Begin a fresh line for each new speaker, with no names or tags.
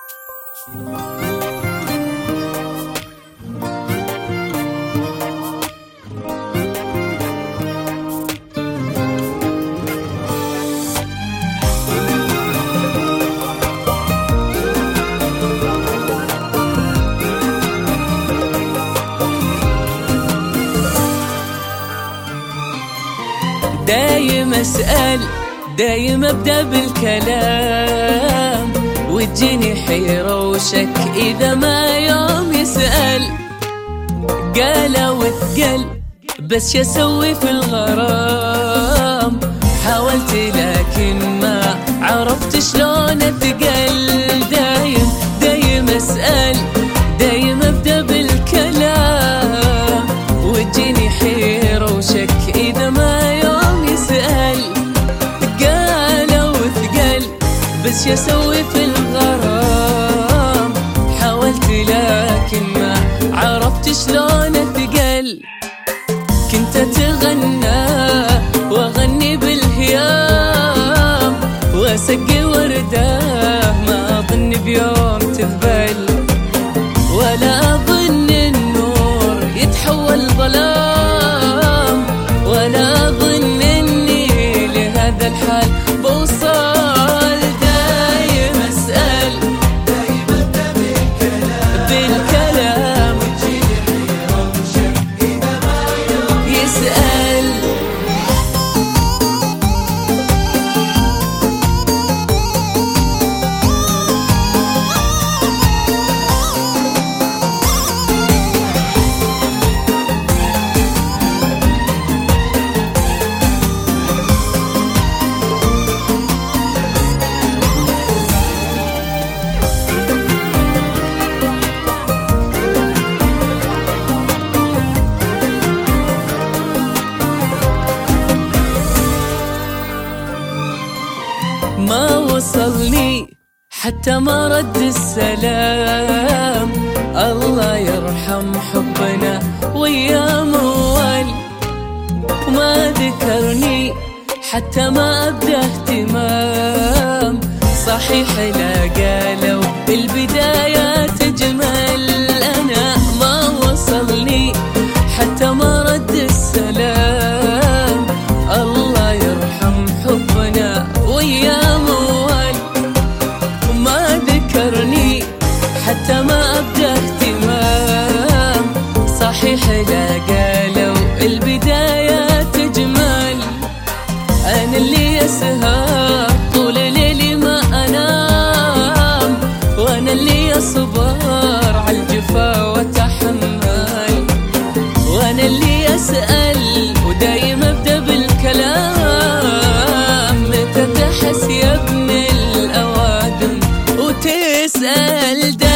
دايم أسأل، دايم أبدأ بالكلام، وتجيني حيرة وشك إذا ما يوم يسأل. قال وثقل بس شو أسوي في الغرام، حاولت لكن ما عرفت شلون أتقل. دايم أسأل، دايم أبدأ بالكلام، وتجيني حيرة وشك إذا ما يوم يسأل. قال وثقل بس شو أسوي في الغرام، حاولت لكن ما عرفت شلون أتقل. كنت أتغنى وأغني بالهيام، وأسقي وردة ما أظن بيوم تذبل، ولا أظن النور يتحول ظلام، ولا أظن أني لهذا الحال بوصل. دايم أسأل، دايم أبدأ بالكلام، وتجيني حيرة وشك إذا ما يوم يسأل. ما وصلني حتى ما رد السلام، الله يرحم حبنا ويام أول. وما ذكرني حتى ما أبدأ اهتمام، صحيح لا قالوا البدايات أجمل. أنا ما وصلني حتى ما رد السلام، الله يرحم حبنا ويام أول. وما ذكرني حتى ما أبدأ اهتمام، صحيح لا قالوا البدايات أجمل. أنا اللي أسهر طول ليلي ما أنام، وأنا اللي أصبر عالجفا وأتحمل، وأنا اللي أسأل ودايم أبدأ بالكلام. متى تحس يا ابن الأوادم وتسأل؟